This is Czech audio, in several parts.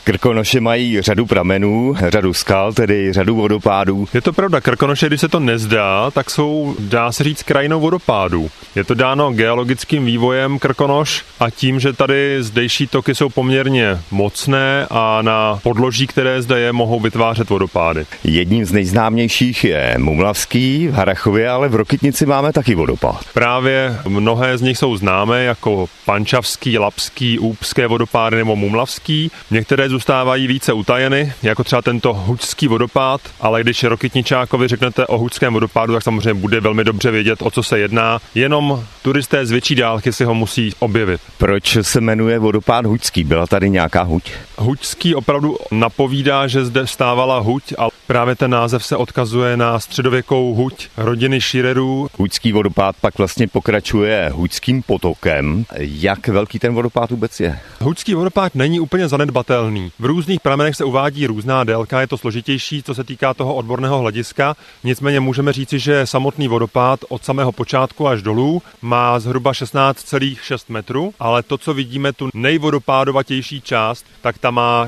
Krkonoše mají řadu pramenů, řadu skal, tedy řadu vodopádů. Je to pravda, Krkonoše, když se to nezdá, tak jsou, dá se říct, krajinou vodopádů. Je to dáno geologickým vývojem Krkonoš a tím, že tady zdejší toky jsou poměrně mocné a na podloží, které zde je, mohou vytvářet vodopády. Jedním z nejznámějších je Mumlavský v Harrachově, ale v Rokytnici máme taky vodopád. Právě mnohé z nich jsou známé jako Pančavský, Lapský, Úpské vodopády nebo Mumlavský. Některé zůstávají více utajeny, jako třeba tento Hučský vodopád, ale když Rokytničákovi řeknete o Hučském vodopádu, tak samozřejmě bude velmi dobře vědět, o co se jedná. Jenom turisté z větší dálky si ho musí objevit. Proč se jmenuje vodopád Hučský? Byla tady nějaká huť? Hučský opravdu napovídá, že zde stávala huť, ale právě ten název se odkazuje na středověkou huť rodiny Schirerů. Hučský vodopád pak vlastně pokračuje Hučským potokem. Jak velký ten vodopád vůbec je? Hučský vodopád není úplně zanedbatelný. V různých pramenech se uvádí různá délka, je to složitější, co se týká toho odborného hlediska. Nicméně můžeme říci, že samotný vodopád od samého počátku až dolů má zhruba 16,6 metrů, ale to, co vidíme, tu nejvodopádovatější část, tak ta má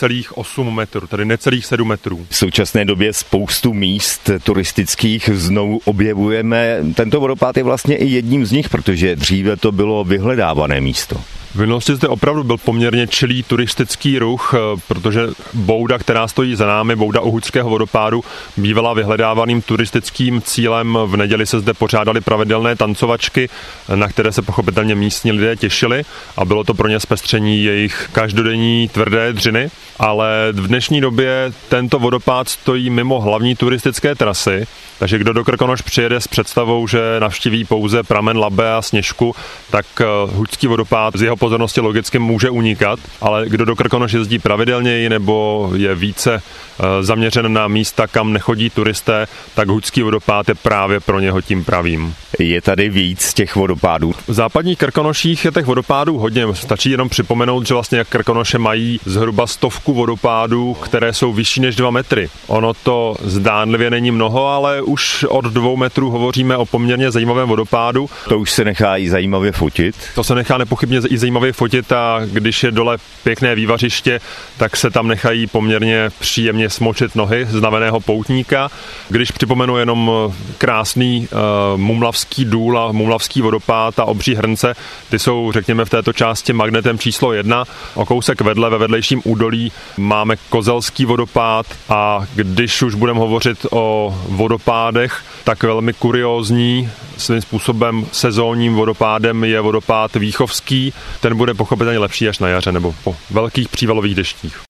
6,8 metrů, tedy necelých 7 metrů. V současné době spoustu míst turistických znovu objevujeme. Tento vodopád je vlastně i jedním z nich, protože dříve to bylo vyhledávané místo. V minulosti zde opravdu byl poměrně čilý turistický ruch, protože bouda, která stojí za námi, bouda u Hučského vodopádu, bývala vyhledávaným turistickým cílem. V neděli se zde pořádaly pravidelné tancovačky, na které se pochopitelně místní lidé těšili a bylo to pro ně zpestření jejich každodenní tvrdé dřiny. Ale v dnešní době tento vodopád stojí mimo hlavní turistické trasy, takže kdo do Krkonoš přijede s představou, že navštíví pouze pramen Labe a Sněžku, tak Hučský vodopád z jeho pozornosti logicky může unikat, ale kdo do Krkonoš jezdí pravidelněji nebo je více zaměřen na místa, kam nechodí turisté, tak Hučský vodopád je právě pro něho tím pravým. Je tady víc těch vodopádů? V západních Krkonoších je těch vodopádů hodně. Stačí jenom připomenout, že vlastně Krkonoše mají zhruba 100 vodopádů, které jsou vyšší než 2 metry. Ono to zdánlivě není mnoho, ale už od 2 metrů hovoříme o poměrně zajímavém vodopádu. To už se nechá i zajímavě fotit? To se nechá nepochybně i zajímavě fotit a když je dole pěkné vývařiště, tak se tam nechají poměrně příjemně smočit nohy znaveného poutníka. Když připomenu jenom krásný Mumlavský důl a Mumlavský vodopád a Obří hrnce, ty jsou, řekněme, v této části magnetem číslo 1. O kousek vedle, ve vedlejším údolí, máme Kozelský vodopád a když už budeme hovořit o vodopádech, tak velmi kuriózní, svým způsobem sezónním vodopádem je vodopád Víchovský. Ten bude pochopitelně lepší až na jaře nebo po velkých přívalových deštích.